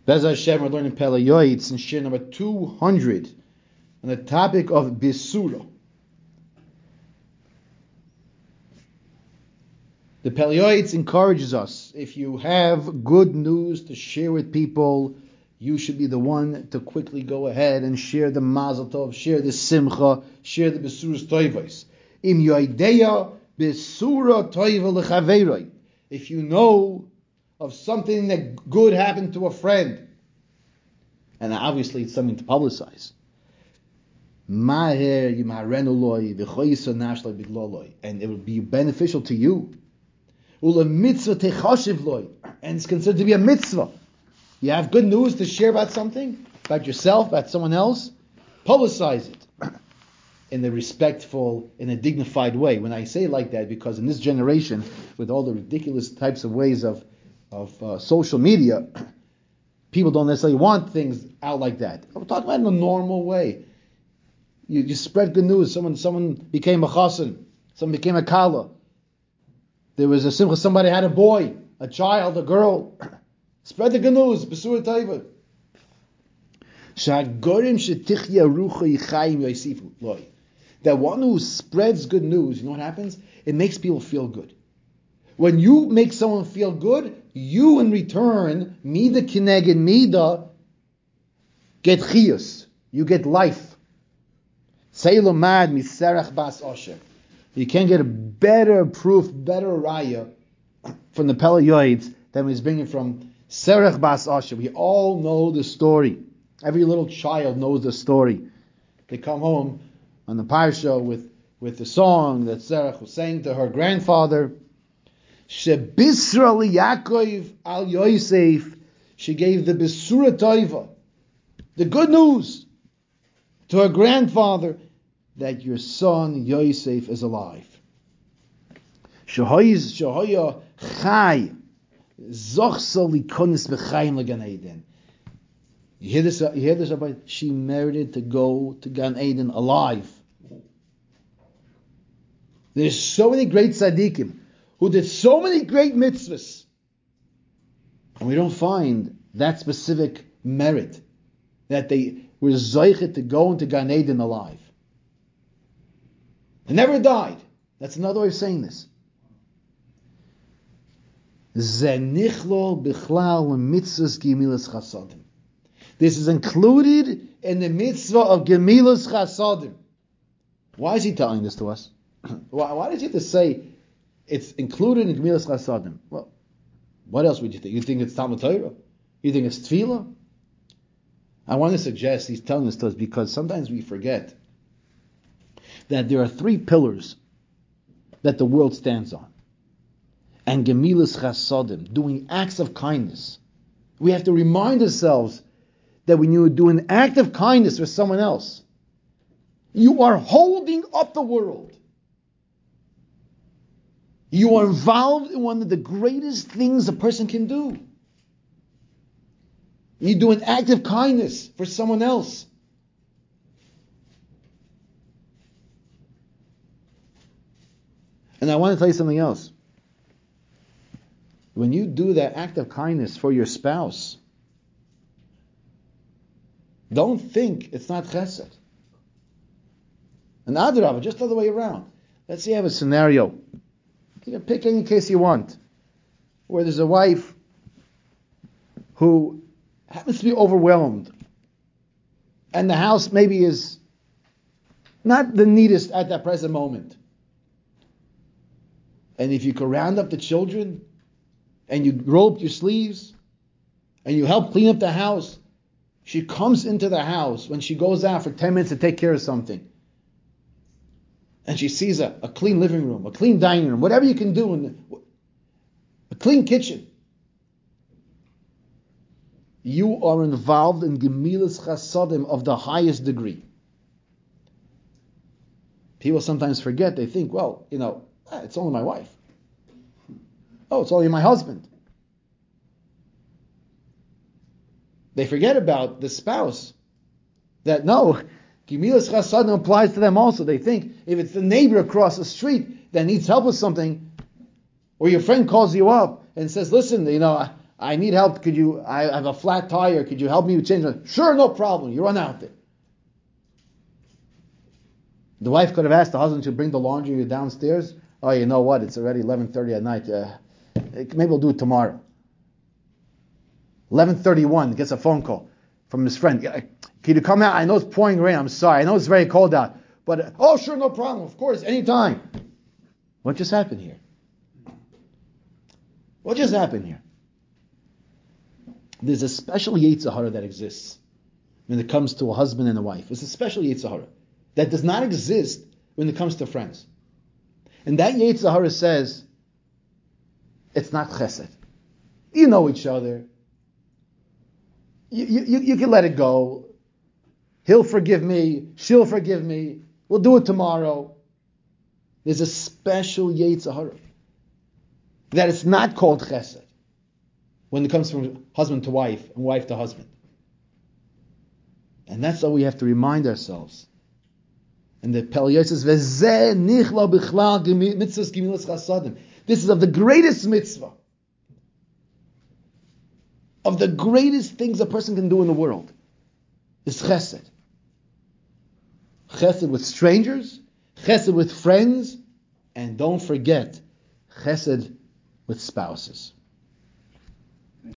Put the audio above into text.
Bez Hashem, we're learning Pele Yoetz in Shir number 200 on the topic of Bisura. The Pele Yoetz encourages us, if you have good news to share with people, you should be the one to quickly go ahead and share the Mazel Tov, share the Simcha, share the Bisuras Toivos. Im Yoideya Bisura Toiva Lechaveiroi. If you know of something that good happened to a friend, and obviously it's something to publicize, and it would be beneficial to you, and it's considered to be a mitzvah. You have good news to share about something, about yourself, about someone else, publicize it in a respectful, in a dignified way. When I say it like that, because in this generation, with all the ridiculous types of ways of social media, people don't necessarily want things out like that. I'm talking about in a normal way. You spread good news. Someone became a chassan. Someone became a kala. There was a simcha. Somebody had a boy, a child, a girl. Spread the good news. B'sura taiva. That one who spreads good news, you know what happens? It makes people feel good. When you make someone feel good, you in return, mida kineged mida, get chiyus. You get life. Seilomad miserach bas osher. You can't get a better proof, better raya from the Pele Yoetz than he's bringing from Serach bas osher. We all know the story. Every little child knows the story. They come home on the parsha with the song that Serach was saying to her grandfather. Shebisra li Yaakov al Yosef. She gave the Bisura Toiva, the good news, to her grandfather that your son Yosef is alive. Shehoya Chai Zochsa likonis b'chayim legan Eden. You hear this about? She merited to go to Gan Eden alive. There's so many great tzaddikim who did so many great mitzvahs, and we don't find that specific merit that they were zoichet to go into Gan Eden alive. They never died. That's another way of saying this. Zenichlo bichlal mitzvahs gemilas chasadim. This is included in the mitzvah of gemilas chasadim. Why is he telling this to us? Why does he have to say it's included in gemilas chasadim? Well, what else would you think? You think it's Talmud Torah? You think it's tefillah? I want to suggest he's telling this to us because sometimes we forget that there are three pillars that the world stands on. And gemilas chasadim, doing acts of kindness. We have to remind ourselves that when you do an act of kindness for someone else, you are holding up the world. You are involved in one of the greatest things a person can do. You do an act of kindness for someone else. And I want to tell you something else. When you do that act of kindness for your spouse, don't think it's not chesed. And adrabah, just the other way around. Let's say you have a scenario. You can pick any case you want, where there's a wife who happens to be overwhelmed, and the house maybe is not the neatest at that present moment. And if you could round up the children, and you roll up your sleeves, and you help clean up the house, she comes into the house when she goes out for 10 minutes to take care of something. And she sees a clean living room, a clean dining room, whatever you can do, a clean kitchen. You are involved in gemilas chasadim of the highest degree. People sometimes forget, they think, well, it's only my wife. Oh, it's only my husband. They forget about the spouse. That no, gemilas chasadim applies to them also. They think if it's the neighbor across the street that needs help with something, or your friend calls you up and says, listen, I need help. I have a flat tire. Could you help me with change? Sure, no problem. You run out there. The wife could have asked the husband to bring the laundry downstairs. Oh, you know what? It's already 11:30 at night. Maybe we'll do it tomorrow. 11:31 gets a phone call from his friend. Can you come out? I know it's pouring rain. I'm sorry. I know it's very cold out. But, oh, sure, no problem. Of course, anytime. What just happened here? What just happened here? There's a special Yetzer Hara that exists when it comes to a husband and a wife. It's a special Yetzer Hara that does not exist when it comes to friends. And that Yetzer Hara says, it's not chesed. You know each other. You can let it go. He'll forgive me. She'll forgive me. We'll do it tomorrow. There's a special Yetzer Hara that it's not called chesed when it comes from husband to wife and wife to husband. And that's how we have to remind ourselves. And the Peliyot says, "V'zeh nichla bichlal mitzvahs gemilas chasadim." This is of the greatest mitzvah, of the greatest things a person can do in the world, is chesed. Chesed with strangers, chesed with friends, and don't forget, chesed with spouses.